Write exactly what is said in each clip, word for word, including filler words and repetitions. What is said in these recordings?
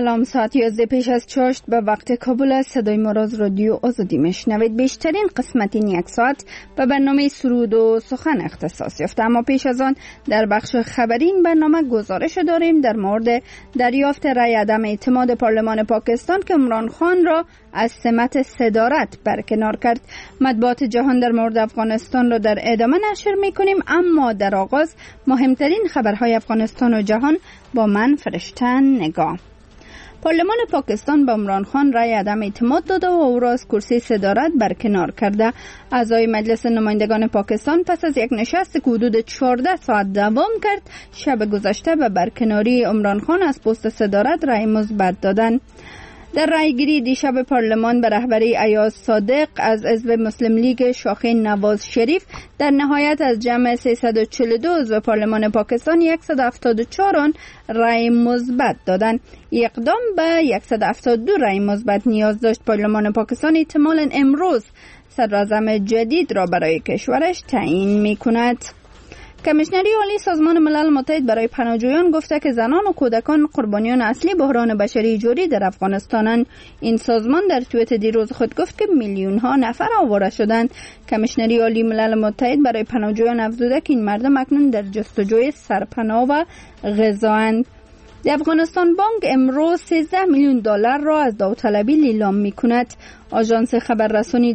سلام، ساعت یازده پیش از چاشت به وقت کابل است. صدای ما را از رادیو آزادی میشنوید. بیشترین قسمت این یک ساعت به برنامه سرود و سخن اختصاص یافته، اما پیش از آن در بخش خبری این برنامه گزارش داریم در مورد دریافت رأی عدم اعتماد پارلمان پاکستان که عمران خان را از سمت صدارت برکنار کرد. مطبوعات جهان در مورد افغانستان را در ادامه نشر میکنیم، اما در آغاز مهمترین خبرهای افغانستان و جهان با من فرشتن نگاه. پارلمان پاکستان به عمران خان رأی عدم اعتماد داده و او را از کرسی صدارت برکنار کرده. اعضای مجلس نمایندگان پاکستان پس از یک نشست که حدود چهارده ساعت دوام کرد، شب گذشته به برکناری عمران خان از پست صدارت رأی مثبت دادند. در رأیگیری دیشب پارلمان به رهبری ایاز صادق از حزب مسلم لیگ شاخه نواز شریف در نهایت از جمع سیصد و چهل و دو عضو پارلمان پاکستان صد و هفتاد و چهار آن رأی مثبت دادند. اقدام به صد و هفتاد و دو رأی مثبت نیاز داشت. پارلمان پاکستان احتمالاً امروز صدراعظم جدید را برای کشورش تعیین می‌کند. کمیشنری عالی سازمان ملل متحد برای پناهجویان گفته که زنان و کودکان قربانیان اصلی بحران بشری جوری در افغانستانند. این سازمان در توییت دیروز خود گفت که میلیون ها نفر آواره شدند. کمیشنری عالی ملل متحد برای پناهجویان افزوده که این مردم اکنون در جستجوی سرپناه و غذااند. افغانستان بانک امروز سیزده میلیون دلار را از داوطلبی لیلام می‌کند. آژانس خبررسانی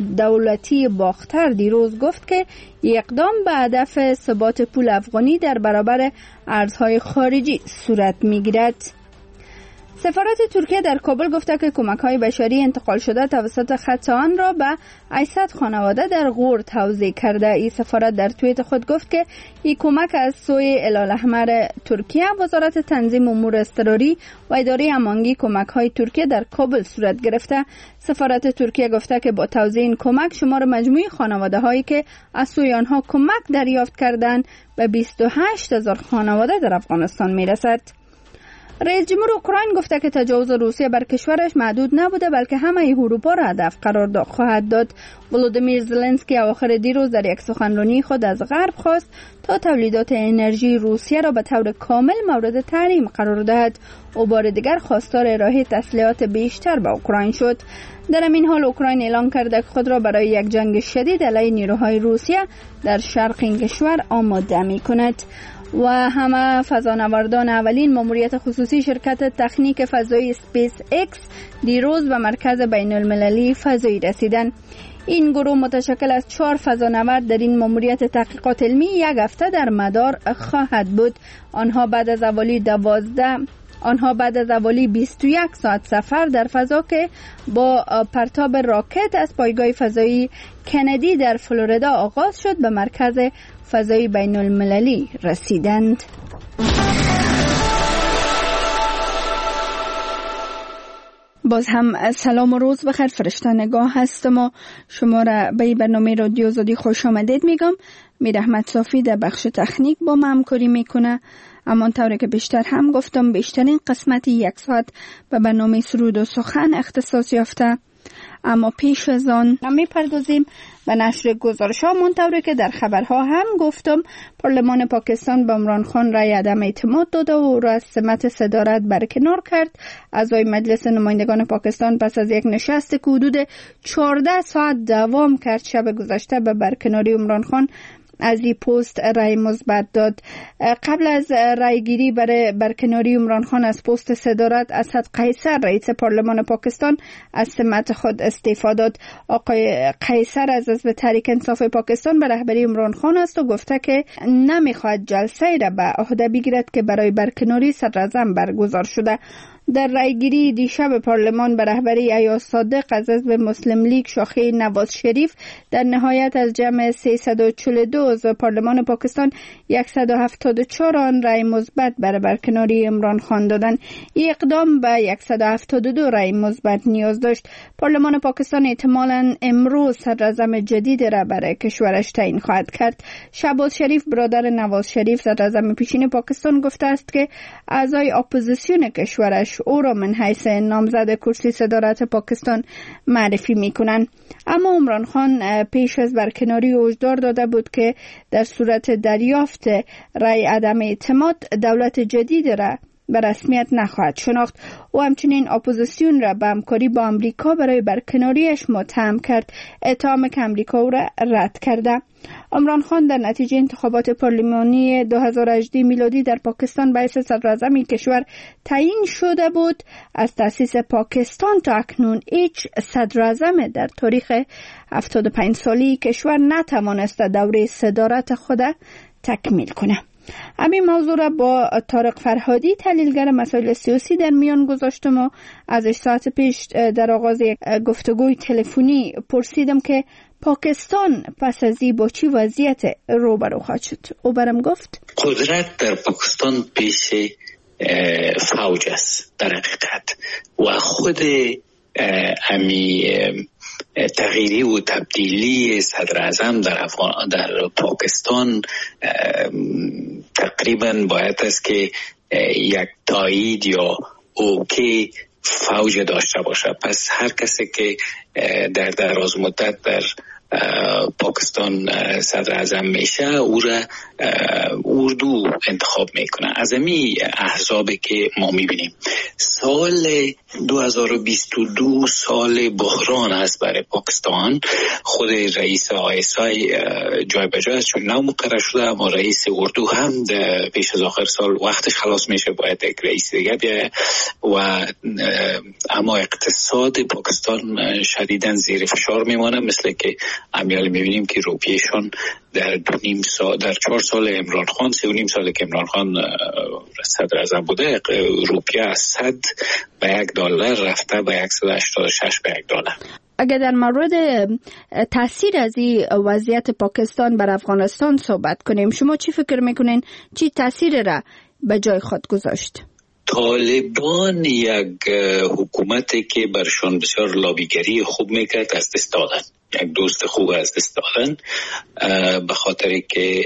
دولتی باختر دیروز گفت که اقدام به هدف ثبات پول افغانی در برابر ارزهای خارجی صورت می‌گیرد. سفارت ترکیه در کابل گفته که کمک‌های بشری انتقال شده توسط خط آن را به هشتصد خانواده در غور توزیع کرده. این سفارت در توییت خود گفت که این کمک از سوی هلال‌احمر ترکیه، وزارت تنظیم امور اضطراری و اداره امانگی کمک‌های ترکیه در کابل صورت گرفته. سفارت ترکیه گفته که با توزیع این کمک شمار مجموعی خانواده‌هایی که از سوی آنها کمک دریافت کردند به بیست و هشت هزار خانواده در افغانستان میرسد. رئیس جمهور اوکراین گفته که تجاوز روسیه بر کشورش محدود نبوده بلکه همه اروپا را هدف قرار خواهد داد. ولودیمیر زلنسکی آخر دیروز در یک سخنرانی خود از غرب خواست تا تولیدات انرژی روسیه را به طور کامل مورد تحریم قرار دهد. او بار دیگر خواستار ارائه تسلیحات بیشتر به اوکراین شد. در همین حال اوکراین اعلام کرده که خود را برای یک جنگ شدید علیه نیروهای روسیه در شرق این کشور آماده می‌کند. و همه فضانوردان اولین ماموریت خصوصی شرکت تکنیک فضایی سپیس اکس دیروز به مرکز بین المللی فضایی رسیدند. این گروه متشکل از چهار فضانورد در این ماموریت تحقیقات علمی یک هفته در مدار خواهد بود. آنها بعد از حوالی دوازده آنها بعد از حوالی بیست و یک ساعت سفر در فضا که با پرتاب راکت از پایگاه فضایی کندی در فلوریدا آغاز شد به مرکز فضایی بین المللی رسیدند. باز هم سلام و روز بخیر. فرشته نگاه هستم و شما را به برنامه رادیو آزادی خوش آمدید میگم. میر احمد صافی در بخش تکنیک با ما همکاری میکنه. اما طوری که بیشتر هم گفتم بیشترین قسمت یک ساعت به برنامه سرود و سخن اختصاص یافته. اما پیش از آن میپردازیم به نشر گزارش ها. منطوری که در خبرها هم گفتم پارلمان پاکستان به عمران خان رأی عدم اعتماد داده و او را از سمت صدارت برکنار کرد. اعضای مجلس نمایندگان پاکستان پس از یک نشست که حدود چهارده ساعت دوام کرد شب گذشته به برکناری عمران خان از این پست رأی مثبت داد. قبل از رأیگیری برای برکناری عمران خان از پست صدارت، اسد قیصر رئیس پارلمان پاکستان از سمت خود استعفا داد. آقای قیصر از حزب تحریک انصاف پاکستان به رهبری عمران خان است و گفته که نمیخواهد جلسه را به عهده بگیرد که برای برکناری صدراعظم برگزار شده. در رأیگیری دیشب پارلمان به رهبری ایاز صادق از حزب مسلم لیگ شاخه نواز شریف در نهایت از جمع سیصد و چهل و دو عضو پارلمان پاکستان صد و هفتاد و چهار آن رأی مثبت برای برکناری عمران خان دادند. این اقدام به صد و هفتاد و دو رأی مثبت نیاز داشت. پارلمان پاکستان احتمالاً امروز صدراعظم جدید را برای کشورش تعیین خواهد کرد. شهباز شریف برادر نواز شریف صدراعظم پیشین پاکستان گفته است که اعضای اپوزیسیون کشورش او را من حیث نامزد کرسی صدارت پاکستان معرفی میکنند. اما عمران خان پیش از برکناری هشدار داده بود که در صورت دریافت رأی عدم اعتماد دولت جدید را به رسمیت نخواهد شناخت. و همچنین اپوزیسیون را به همکاری با امریکا برای برکناریش متهم کرد. اتهام که امریکا او را رد کرده. عمران خان در نتیجه انتخابات پارلمانی دو هزار و هجده میلادی در پاکستان به حیث صدراعظم کشور تعیین شده بود. از تأسیس پاکستان تا اکنون هیچ صدراعظم در تاریخ هفتاد و پنج سالی کشور نتوانسته دوره صدارت خود تکمیل کنه. همین موضوع را با طارق فرهادی تحلیلگر مسائل سیاسی در میان گذاشتم و ازش ساعت پیش در آغاز یک گفتگوی تلفنی پرسیدم که پاکستان پس از این با چی وضعیت روبرو خواهد شد. او برام گفت قدرت در پاکستان پیش فوج است در حقیقت و خود امی تغییری و تبدیلی صدر اعظم در, در پاکستان تقریبا باید است که یک تایید یا اوکی فوج داشته باشه. پس هر کسی که در دراز مدت در پاکستان صدر اعظم میشه او را اردو انتخاب میکنه. از امی احزابی که ما میبینیم سال دو هزار و بیست و دو سال بحران است برای پاکستان. خود رئیس آی اس آی جای به جای چون نو مقرر شده اما رئیس اردو هم پیش از آخر سال وقتش خلاص میشه باید یک رئیس دیگه بیایه و اما اقتصاد پاکستان شدیداً زیر فشار میمانه. مثل که امیال میبینیم که روپیهشان در دو نیم سال در چهار سال عمران خان سه و نیم سال که عمران خان صدر اعظم بوده روپیه از صد به یک دلار رفته به صد و هشتاد و شش به یک دلار. اگر در مورد تاثیر از این وضعیت پاکستان بر افغانستان صحبت کنیم شما چی فکر میکنین چی تاثیر را به جای خود گذاشت؟ طالبان یک حکومتی که برشان بسیار لابیگری خوب میکرد از دست دادن. یک دوست خوب از دست دادن به خاطر که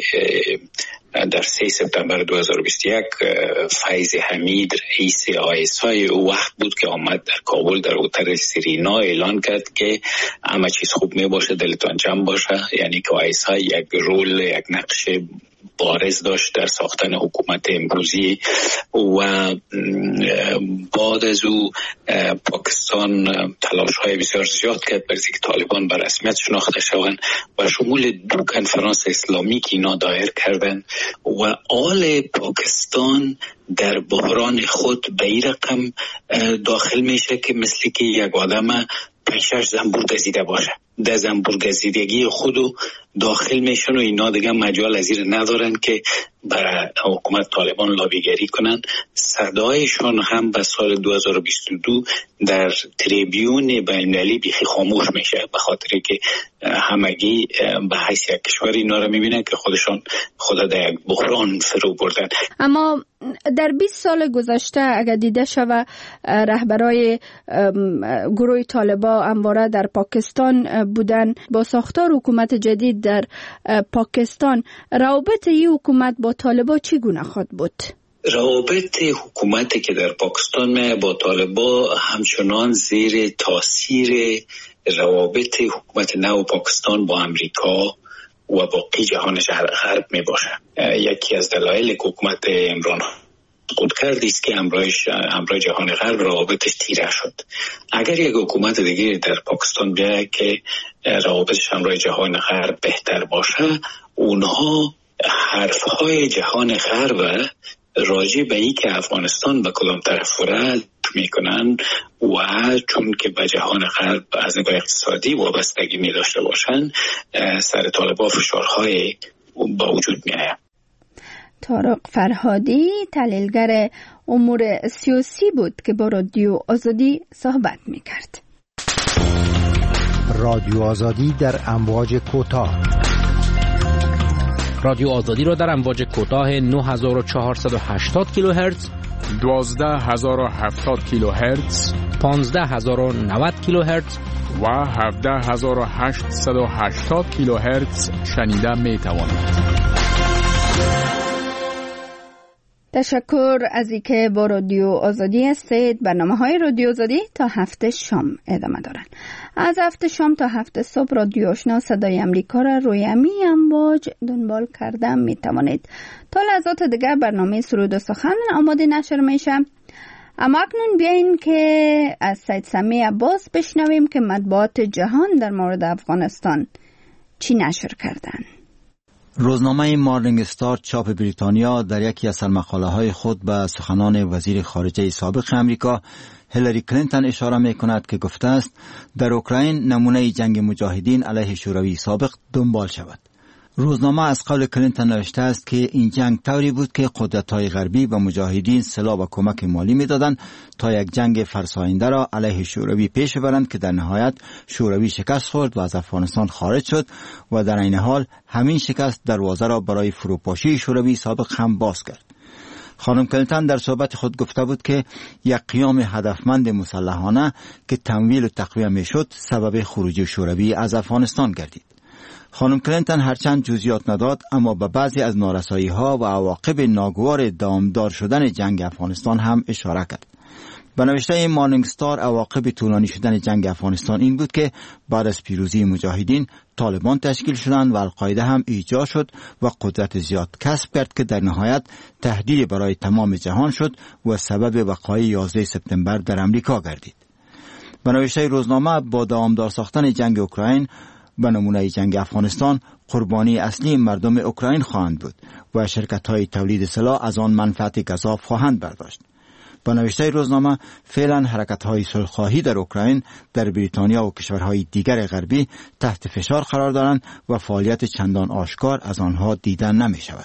در سه سپتامبر دو هزار و بیست و یک فیض حمید رئیس آی اس آی او وقت بود که آمد در کابل در هتل سرینا اعلان کرد که همه چیز خوب می باشه دلتان جمع باشه. یعنی که آی اس آی یک رول یک نقش بارز داشت در ساختن حکومت امروزی و بعد از او پاکستان تلاش های بسیار زیاد کرد برای اینکه طالبان به رسمیت شناخته شوند و شمول دو کنفرانس اسلامی که اینا دایر کردن و آل پاکستان در بحران خود به این رقم داخل میشه که مثل که یک آدم پنج زنبور گزیده باشه. در زنبور گزیدگی خودو داخل میشن و اینا دیگه مجال از این ندارن که برای حکومت طالبان لابیگری کنن. صدایشان هم به سال دو هزار و بیست و دو در تریبیون بین‌المللی بیخی خاموش میشه به خاطر که همگی به حیث یک کشور اینا رو میبینن که خودشان خدا در یک بحران فرو بردن. اما در بیست سال گذشته اگر دیده شود رهبرای گروه طالبان همواره در پاکستان بودن با ساختار حکومت جدید در پاکستان روابط این حکومت با طالبان چگونه خواهد بود؟ روابط حکومتی که در پاکستان می با طالبان همچنان زیر تاثیر روابط حکومت نو پاکستان با امریکا و باقی جهان غرب می باشه. یکی از دلایل که حکومت عمران خود کردی است که امروز امروز جهان غرب روابطش تیره شد. اگر یک حکومت دیگه در پاکستان بیاید که روابطش امروز جهان غرب بهتر باشه اونها حرفهای جهان غرب راجع به این که افغانستان به کدام طرف فرد میکنن و چون که به جهان غرب از نگاه اقتصادی وابستگی می داشته باشن سر طالبان فشارهای با وجود می آید. طارق فرهادی تحلیلگر امور سیاسی بود که با رادیو آزادی صحبت میکرد. رادیو آزادی در امواج کوتاه. رادیو آزادی را در امواج کوتاه نه هزار و چهارصد و هشتاد کیلوهرتز، دوازده هزار و هفتاد کیلوهرتز، پانزده هزار و نود کیلوهرتز و هفده هزار و هشتصد و هشتاد کیلوهرتز شنیده می توانید. تشکر از اینکه با رادیو آزادی هستید. برنامه های رادیو آزادی تا هفته شام ادامه دارن. از هفته شام تا هفته صبح رادیو آشنا صدای امریکا را روی امی امواج دنبال کرده می توانید. تا لحظات دیگر برنامه سرود و سخن آماده نشر میشه. اما اکنون بیاین که از سید سمیع عباس بشنویم که مطبوعات جهان در مورد افغانستان چی نشر کردن. روزنامه مارنینگ استار چاپ بریتانیا در یکی از سرمقاله‌های خود به سخنان وزیر خارجه سابق امریکا هیلاری کلینتون اشاره می‌کند که گفته است در اوکراین نمونه جنگ مجاهدین علیه شوروی سابق دنبال شود. روزنامه از قول کلینتون نوشته است که این جنگ طوری بود که قدرت‌های غربی به مجاهدین سلاح و کمک مالی می‌دادند تا یک جنگ فرساینده را علیه شوروی پیش برند که در نهایت شوروی شکست خورد و از افغانستان خارج شد و در این حال همین شکست دروازه را برای فروپاشی شوروی سابق هم باز کرد. خانم کلینتون در صحبت خود گفته بود که یک قیام هدفمند مسلحانه که تمویل و تقویه می‌شد سبب خروج شوروی از افغانستان گردید. خانم کلینتون هرچند جزئیات نداد اما به بعضی از نارسایی‌ها و عواقب ناگوار دامدار شدن جنگ افغانستان هم اشاره کرد. به نوشته مارنینگ استار عواقب طولانی شدن جنگ افغانستان این بود که بعد از پیروزی مجاهدین طالبان تشکیل شدند و القاعده هم ایجاد شد و قدرت زیاد کسب کرد که در نهایت تهدید برای تمام جهان شد و سبب وقایع یازده سپتامبر در امریکا گردید. به نوشته روزنامه با دامدار ساختن جنگ اوکراین به نمونه جنگ افغانستان قربانی اصلی مردم اوکراین خواهند بود و شرکت‌های تولید سلاح از آن منفعت گزاف خواهند برداشت. با نوشته روزنامه فعلا حرکت‌های صلح‌خواهی در اوکراین در بریتانیا و کشورهای دیگر غربی تحت فشار قرار دارند و فعالیت چندان آشکار از آنها دیدن نمی‌شود.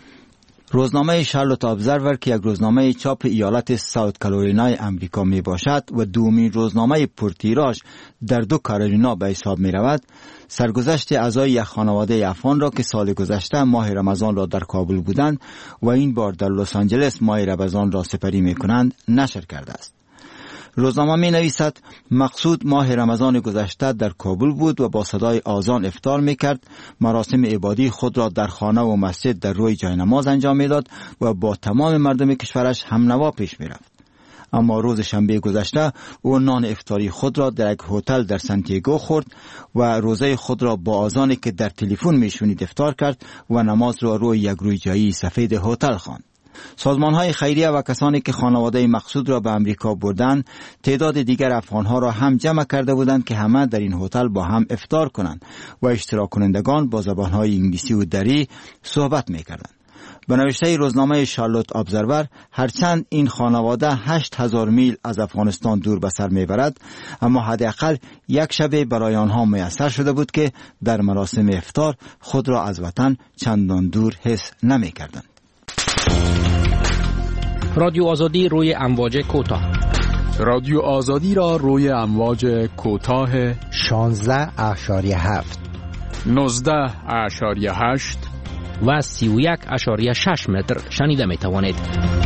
روزنامه شارلوت ابزرور که یک روزنامه چاپ ایالت ساوت کارولینای امریکا می باشد و دومین روزنامه پرتیراژ در دو کارولینای به حساب می رود، سرگذشت اعضای یک خانواده افغان را که سال گذشته ماه رمضان را در کابل بودند و این بار در لس آنجلس ماه رمضان را سپری می کنند نشر کرده است. روزنامه می نویسد مقصود ماه رمضان گذشته در کابل بود و با صدای آذان افطار می کرد، مراسم عبادی خود را در خانه و مسجد در روی جای نماز انجام می داد و با تمام مردم کشورش هم نوا پیش می رفت. اما روز شنبه گذشته او نان افطاری خود را در یک هتل در سانتیاگو خورد و روزه خود را با آذانی که در تلفن می شنید افطار کرد و نماز را روی یک روی جایی سفید هتل خواند. سازمان‌های خیریه و کسانی که خانواده مقصود را به امریکا بردند تعداد دیگر افغان‌ها را هم جمع کرده بودند که همه در این هتل با هم افطار کنند و اشتراک کنندگان با زبان‌های انگلیسی و دری صحبت می‌کردند. به نوشته روزنامه شارلوت ابزرور هرچند این خانواده هشت هزار میل از افغانستان دور به سر می‌برد اما حداقل یک شب برای آنها میسر شده بود که در مراسم افطار خود را از وطن چندان دور حس نمی‌کردند. رادیو آزادی روی امواج کوتاه. رادیو آزادی را روی امواج کوتاه شانزده اشاریه هفت نوزده اشاریه هشت و سی و یک اشاریه شش متر شنیده می توانید.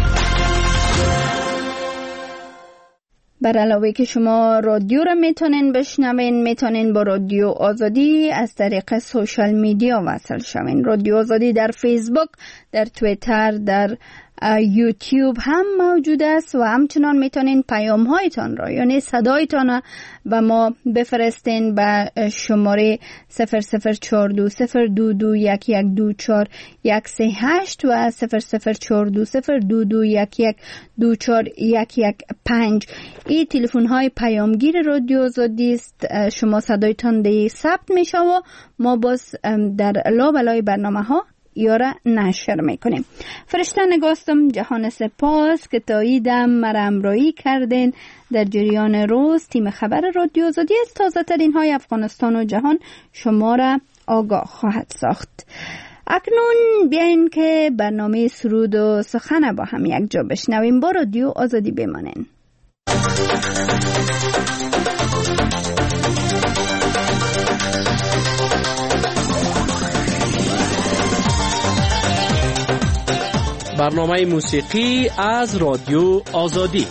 بر علاوه که شما رادیو را میتونین بشنوین، میتونین با رادیو آزادی از طریق سوشال میدیا وصل شوین. رادیو آزادی در فیسبوک، در توییتر، در یوتیوب هم موجود است و همچنان میتونین پیام هایتان را یعنی صدایتان به ما بفرستین به شماره صفر صفر چهار دو صفر دو دو یک یک دو چهار یک سه هشت و صفر صفر چهار دو صفر دو دو یک یک دو چهار یک یک پنج. این تلفن های پیامگیر رادیو آزادی است. شما صدایتان دی ثبت میشه و ما باز در لابلای برنامه ها یاره نشر میکنیم. فرشته نگاستم جهان سپاس که تا ایدم مرا امرایی کردین. در جریان روز تیم خبر رادیو آزادی از تازه ترین های افغانستان و جهان شما را آگاه خواهد ساخت. اکنون بیاین که برنامه سرود و سخن با هم یک جا بشنویم. با رادیو آزادی بمانین. برنامه موسیقی از رادیو آزادی.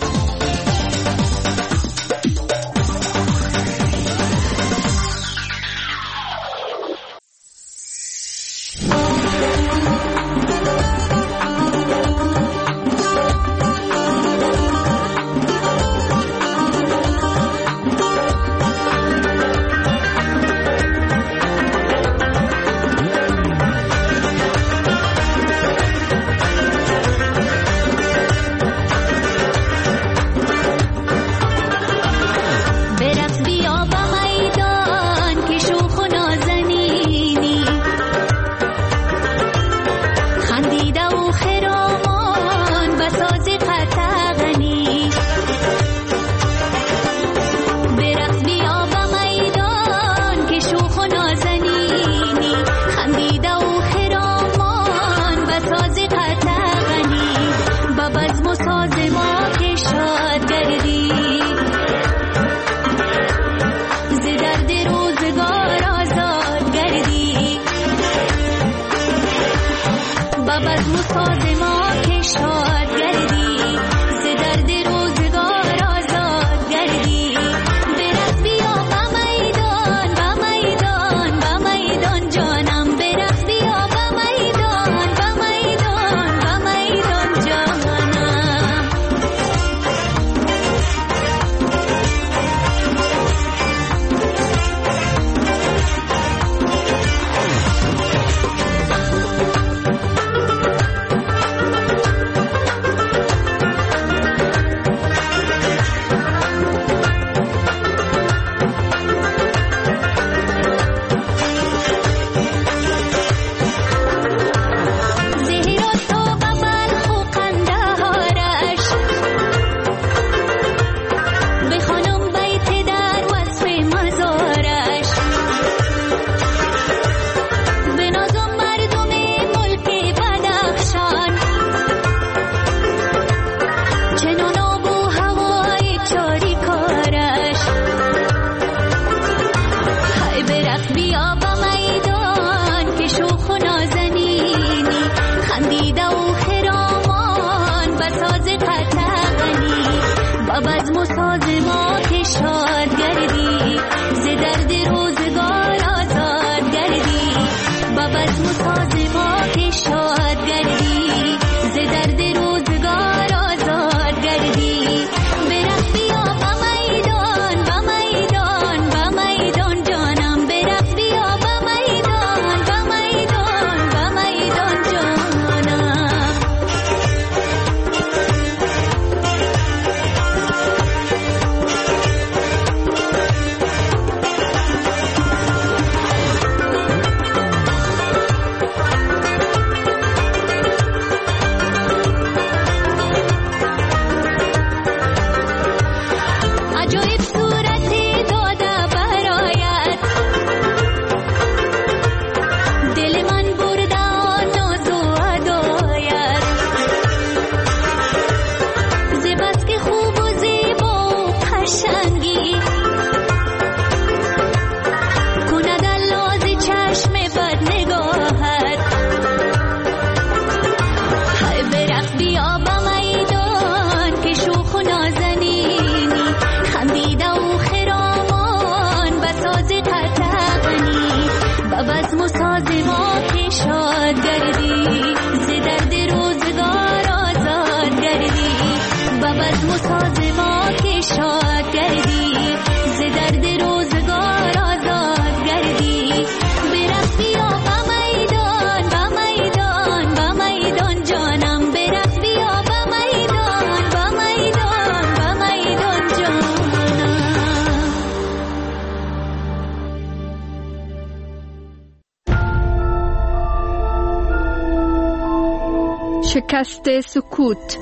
شکست سکوت.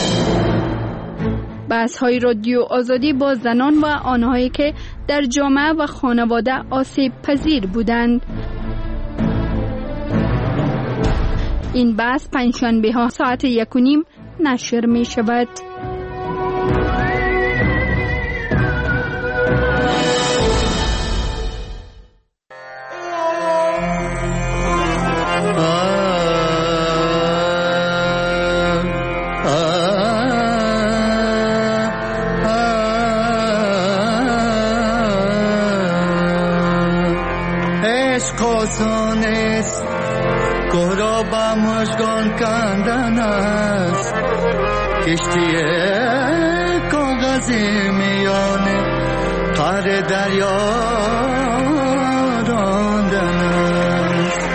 بحث‌های رادیو آزادی با زنان و آنهایی که در جامعه و خانواده آسیب پذیر بودند. این بحث پنجشنبه ها ساعت یک و نیم نشر می شود. کشتی کاغذی میانه قعر دریا راندن است.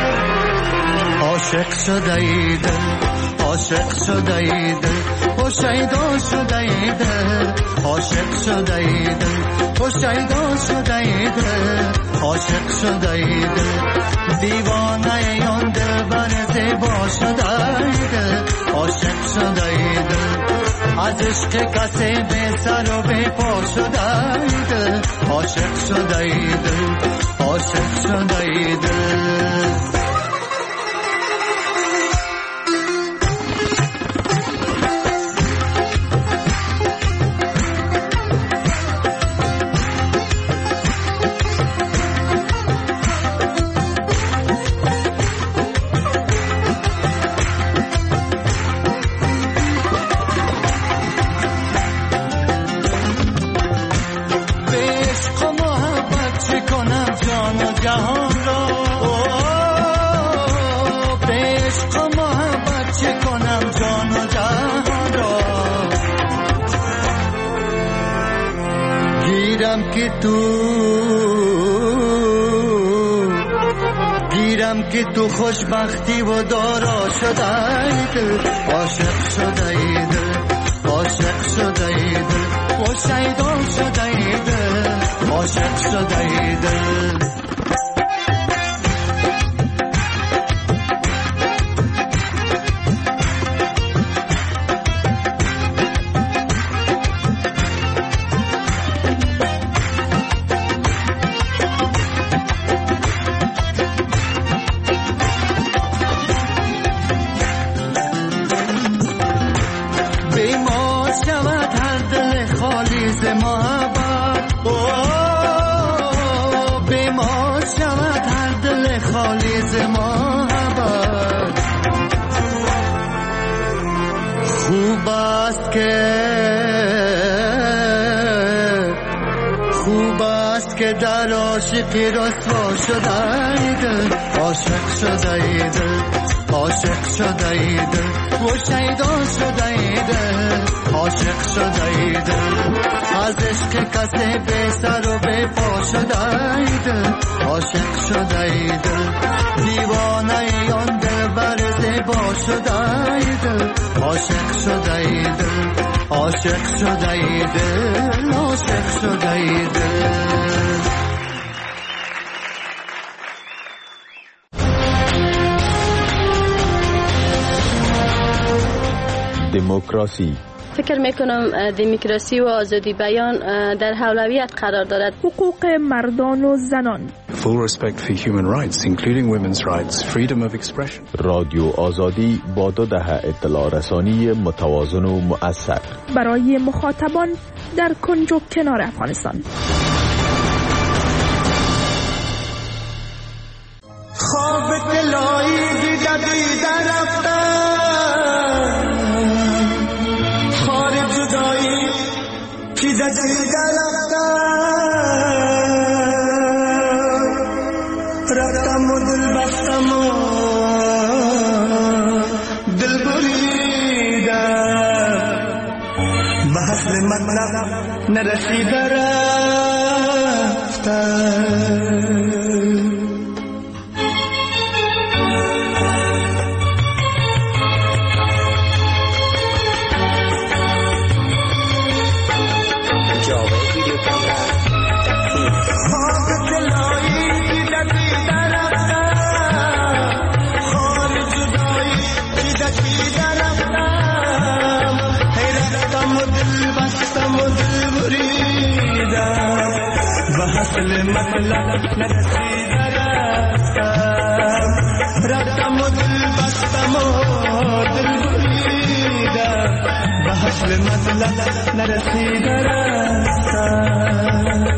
عاشق شده ای دل، عاشق شده ای دل، و شیدا شده ای دل، عاشق شده ای دل، و شیدا شده ای دل، عاشق شده ای دل، دیوانه یان دل بر زیبا شده ای دل، عاشق شده ای دل، از عشق کسی به سر و به پا شده ای دل، عاشق شده ای دل، عاشق شده ای دل. تو گیرم که تو خوشبختی و دارا شده ای دل عاشق شده ای دل عاشق شده ای دل و شیدا شده ای دل عاشق شده ای دل خوب است که در عاشقی رسوا شده ای دل عاشق شده ای دل عاشق شده ای دل و شیدا شده ای دل عاشق شده ای دل از عشق کسی بی سر و بی پا شده ای دل عاشق شده ای دل دیوانه ای آن دل بر زیبا شده ای دل عاشق شده ای دل عاشق شده ای دل عاشق شده ای دل دموکراسی. فکر میکنم دموکراسی و آزادی بیان در اولویت قرار دارد. حقوق مردان و زنان. Full respect for human rights, including women's rights, freedom of expression. رادیو آزادی با دو دهه اطلاع رسانی متوازن و مؤثر برای مخاطبان در کنج و کنار افغانستان. خواب دلایی دیده دیده رفتم خار جدایی دیده دیده رفتم رفتم و دل بستم و دل بریدم به حسن مطلب نرسیده رفتم حاصل مطلب نرسیده رفتم رفتم و دل بستم و دل بریدم به حاصل مطلب نرسیده رفتم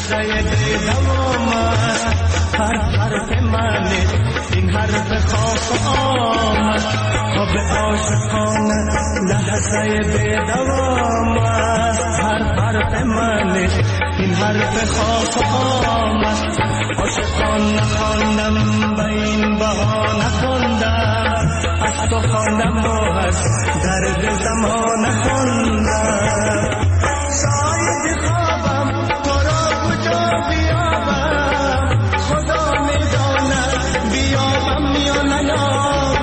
لحظه دوام است، هر حرف من این حرف خاص آمد. خواب عاشقانه لحظه دوام است، هر حرف من این حرف خاص آمد. عاشقان نخواندم به این بها نخواندم، از تو خواندم و از درد زمان نخواندم. شاید خوابم تو را کجا بیابم، خدا میداند بیابم یا نیابم.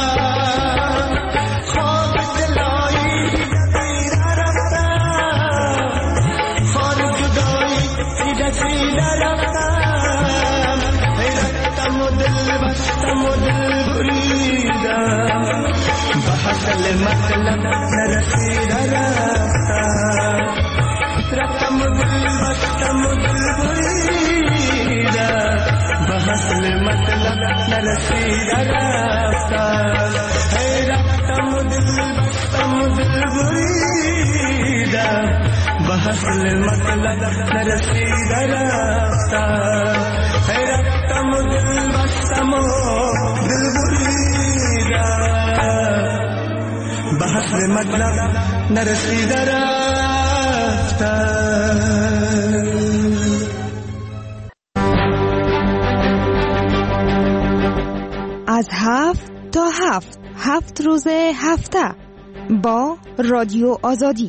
خواب دلایی دیده رفتم، خار جدایی دیده دیده رفتم. حیرتم و دل بستم و دل بریدم، به حاصل مطلب نرسیده رفتم. رفتم و دل بستم و دل بریدم، به حاصل مطلب نرسیده رفتم. هی رفتم و دل بستم و دل بریدم، به حاصل مطلب نرسیده رفتم. هی رفتم و دل بستم و دل بریدم، به حاصل مطلب نرسیده رفتم. از هفت تا هفت هفت روز هفته با رادیو آزادی.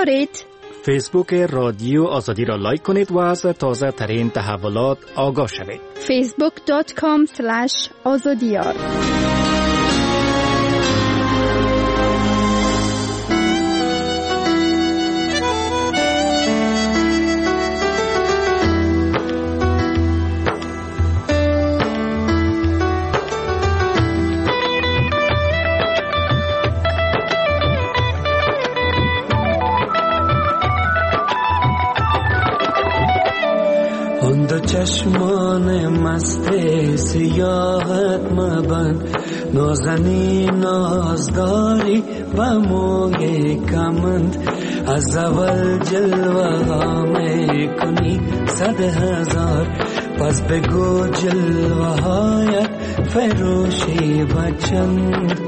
دارید؟ فیسبوک رادیو آزادی را لایک کنید و از تازه ترین تحولات آگاه شوید. فیسبوک دات کام اسلش آزادیار. چشمان مست سیاحت مبند، نازنی نازداری و موی کمند، از اول جلوه ها می کنی صد هزار، پس بگو جلوه هایت فروشی و چند.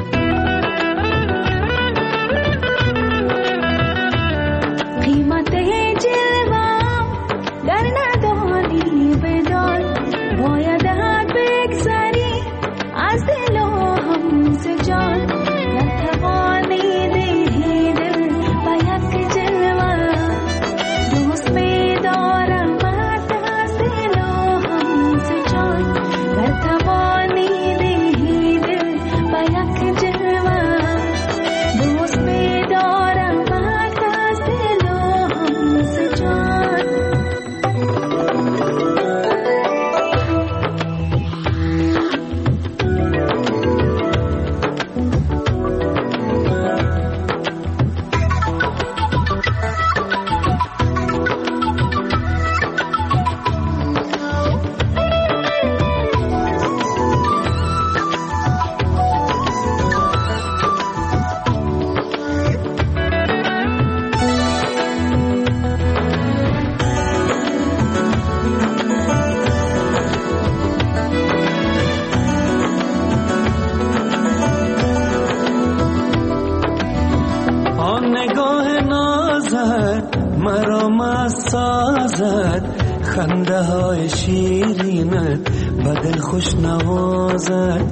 خنده های شیرینت بدل خوش نوازد،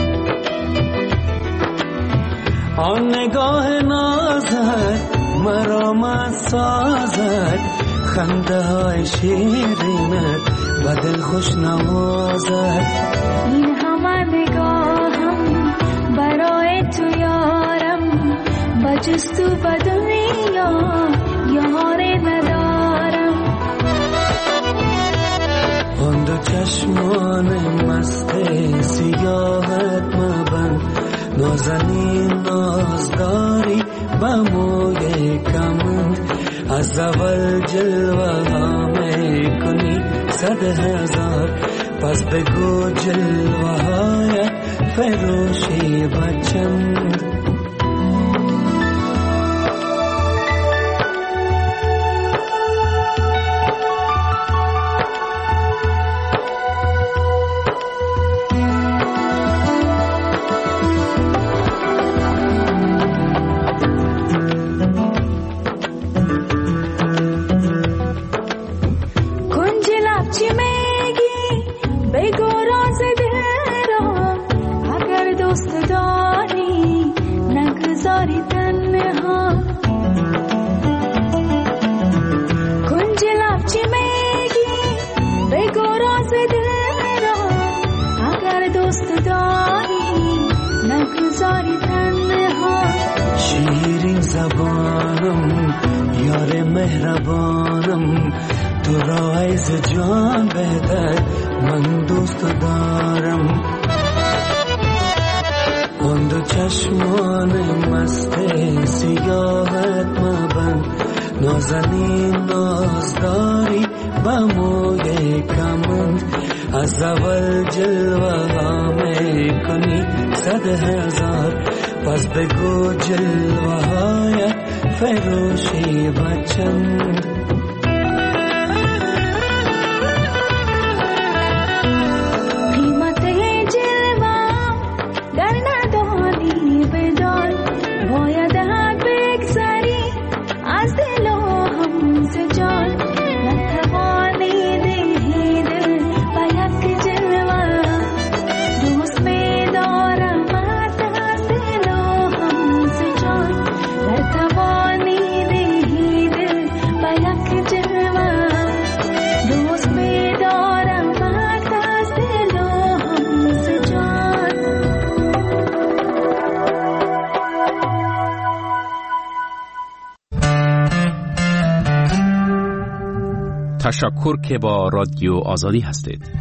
آن نگاه نازت مرا مست سازد، خنده های شیرینت بدل خوش نوازد. این همه نگاهم برای تو یارم، با جست و به دنیا یاری ندارم. آن دو چشمان مست سیاحت مبند، نازنین نازداری با موی کمند، از اول جلوه ها می کنی صد هزار، پس بگو جلوه هایت فروشی با چند. شیرین زبانم یار مهربانم، تو را عیز جان بهتر من دوست دارم. آن دو چشمان مست سیاحت مبند، نازنین نازداری با موی کمند، از اول جلوه ها می کنی صد هزار، پس بگو جلوه هایت فروشی با چند. قیمت جلوه در ندانی بدان، باید بگذری از دل و همز جان، نتوانی دهی دل با یک جلوه، دوست می دارم از دل و همز جان، نتوانی دهی تشکر که با رادیو آزادی هستید.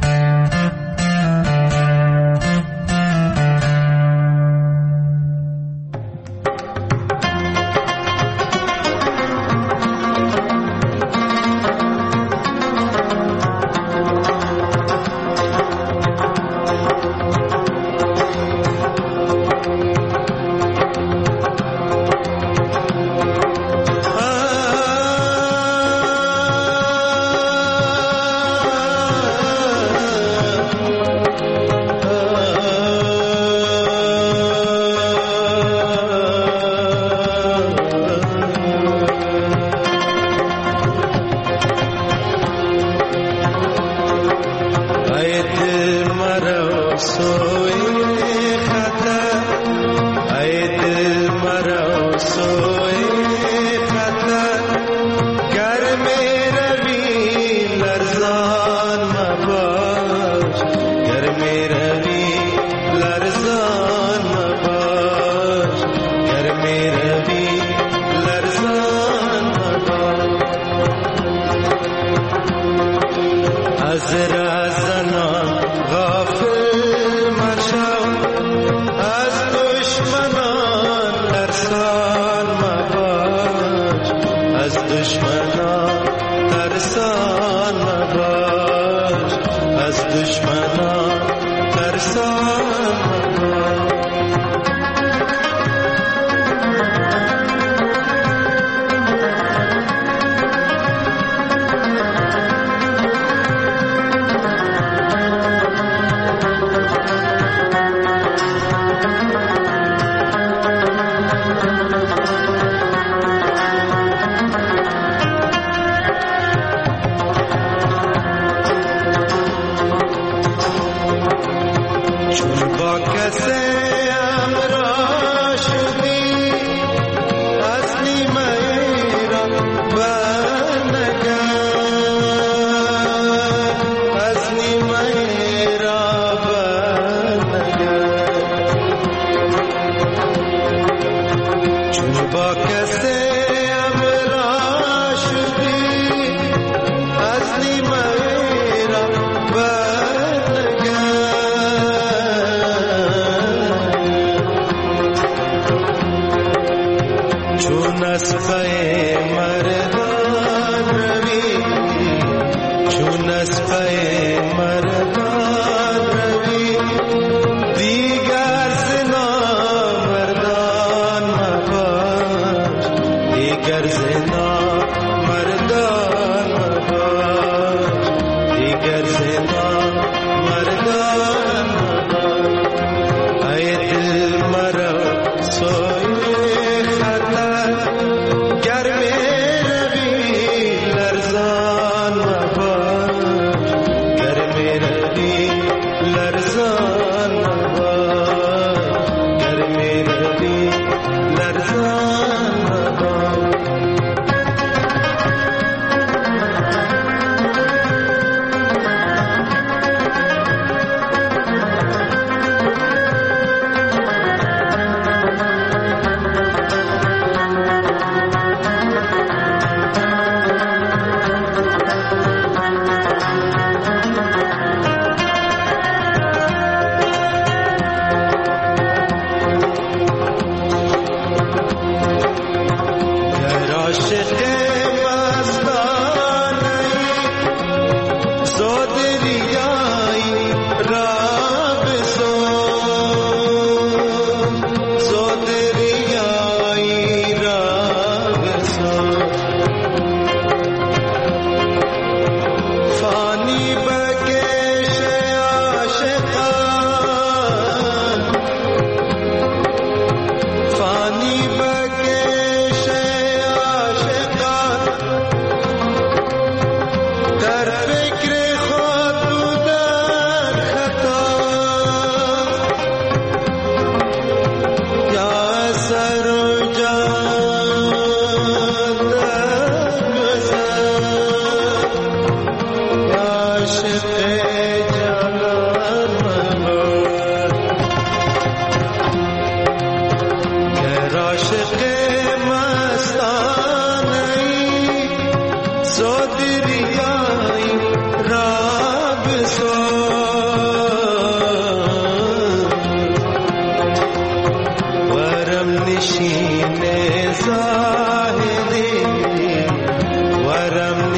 So did he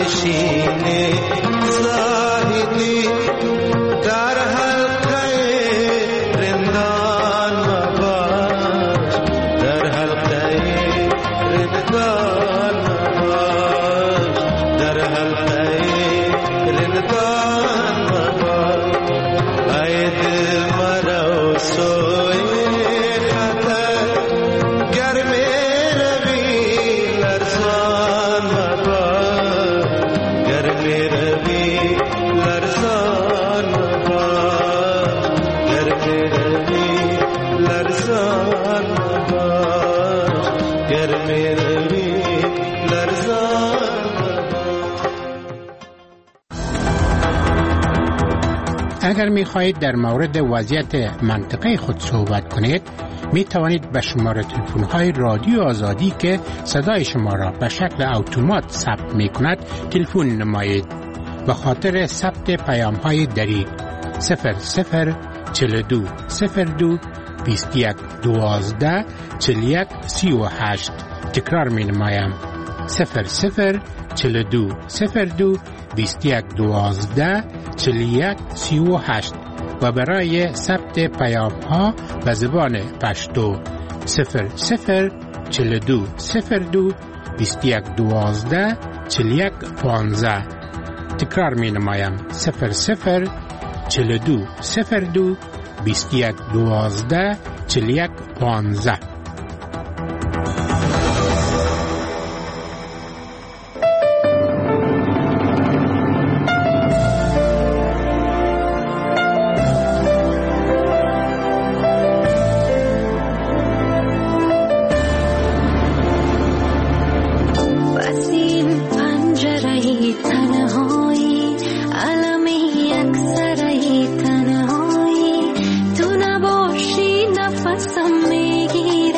آشینه زاهدی در حلقه رندان مباش در حلقه رندان مباش در حلقه رندان مباش ای دل مرا سوی خطر گرم روی لرزان مباش گرم روی لرزان مباش گرم روی لرزان مباش گرم روی لرزان اگر می خواهید در مورد وضعیت منطقه خود صحبت کنید می توانید به شماره تلفن های رادیو آزادی که صدای شما را به شکل اتومات ثبت می کند تلفن نمایید. به خاطر ثبت پیام های دریغ صفر صفر چهل و دو صفر دو بیست و یک دوازده چهل و یک سی و هشت. تکرار می نمایم صفر صفر چهل و دو صفر دو بیست و یک دوازده چهل و یک سی و هشت و برای ثبت پیام ها به زبان پشتو صفر صفر چهل و دو صفر دو بیست و یک دوازده چهل و یک پانزده. تکرار می نمایم صفر صفر چهل و دو صفر دو بیست و یک دوازده چهل و یک پانزده. تنهایی تو نباشی نفسم میگی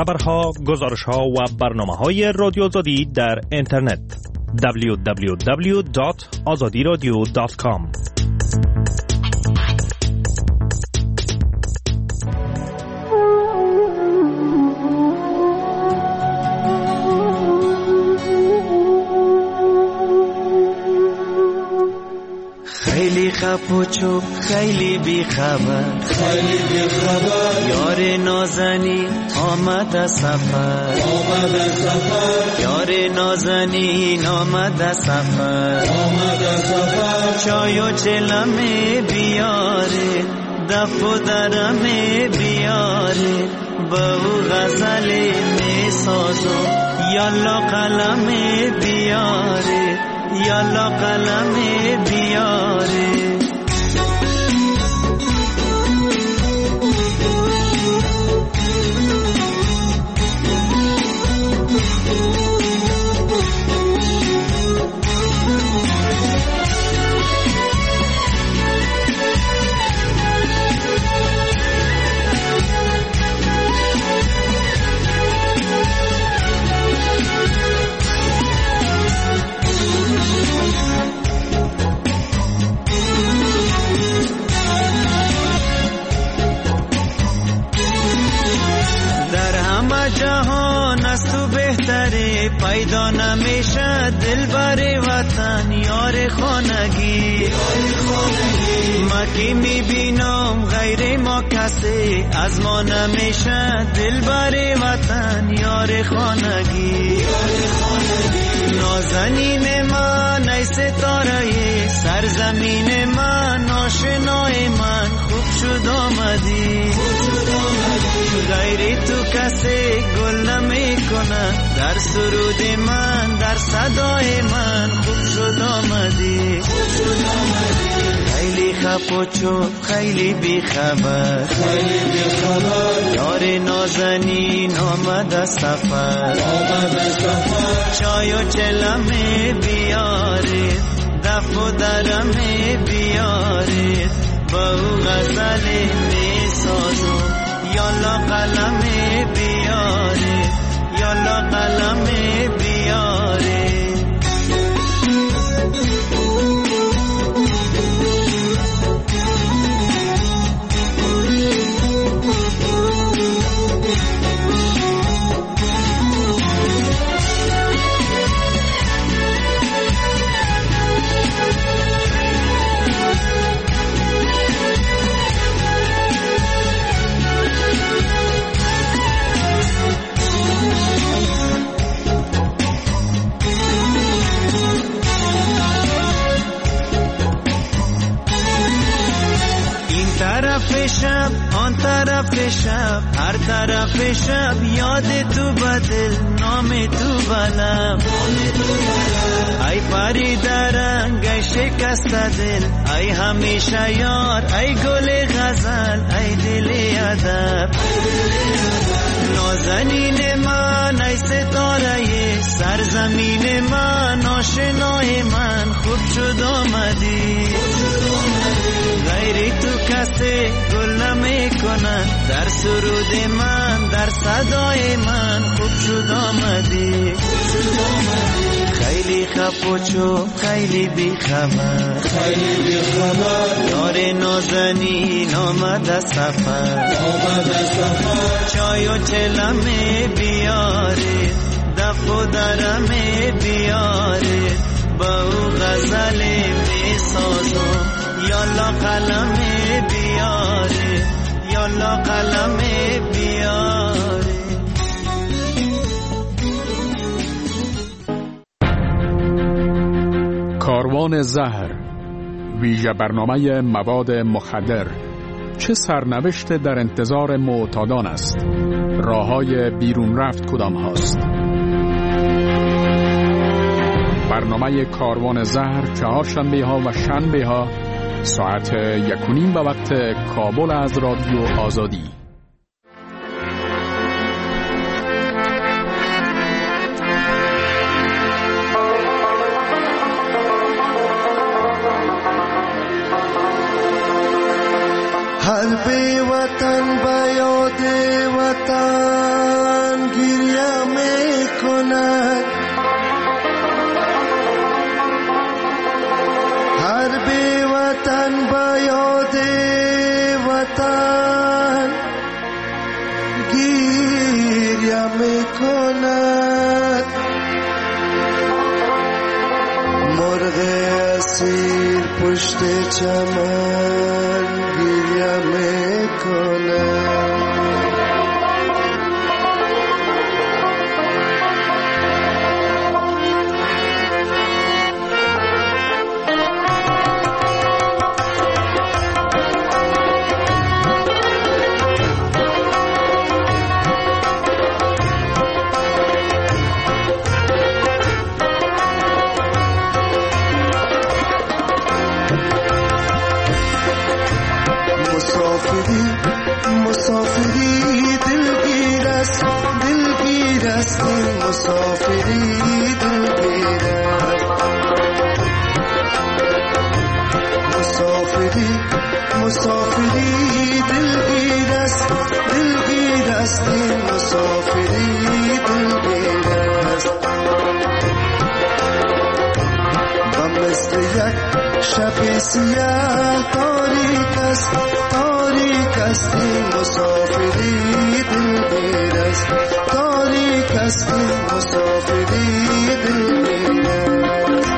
خبرها، گزارشها و برنامه‌های رادیو آزادی در اینترنت دبلیو دبلیو دبلیو دات آزادی رادیو دات کام. خیلی خپوچو خیلی بی خبر خیلی بی خبر یار نازنی آمد سفر آمد سفر یار نازنین آمد سفر آمد سفر چای و چلمه بیاره دف و درمه بیاره بهو غزل می سازم یالا قلم بیاره یالا قلم بیاره جهان از تو بهتره پیدا نمیشه دل بر وطن یار خانگی ما که میبینم غیر ما کسی از ما نمیشه دل بر وطن یار خانگی نازنین من ای ستاره سرزمین من آشنای من خوب شد آمدی غیر تو کسی گل نمی کنه در سرود من در صدای من خوب شد آمدی خیلی خپوچو خیلی بی خبر خیلی بی خبر یار نازنین آمد سفر آمد سفر چای و چلمه بیاره دف و درمه بیاره بهو غزل می سازم یالا قلم بیاره یالا قلم بیاره شب آن طرف شب هر طرف شب یاد تو بدل نام تو بلم ای پری درنگ ای شکست دل ای همیشه یار ای گل غزل ای دل ادب نازنین من ای ستاره سرزمین من آشنای من خوب شد آمدی غیری تو کسی گل نمی کنه در سرود من در صدای من خوب شد آمدی خیلی خپوچو خیلی بی خبر خیلی بی خبر یار نازنین آمد سفر آمد سفر چای و چلمه بیاره دف و درمه بیاره بهو غزل می سازم یالا قلم بیاره یالا قلم بیاره کاروان زهر ویژه برنامه مواد مخدر چه سرنوشت در انتظار معتادان است؟ راههای بیرون رفت کدام هاست؟ برنامه کاروان زهر چهارشنبه ها و شنبه ها ساعت یک و نیم به وقت کابل از رادیو آزادی. قلب وطن به یاد وطن کند، مرغ اسیر پشت چمن گریه میکند. مسافری دلگیر است، دلگیر است، مسافری دلگیر است. مسافری مسافری دلگیر است، دلگیر است، مسافری دلگیر است. و مثل یک شب سیاه تاریک است، تاریک است، مسافری دلگیر است، تاریک است، مسافری دلگیر است.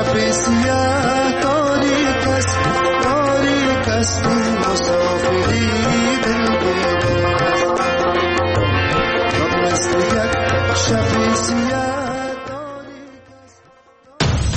apreciar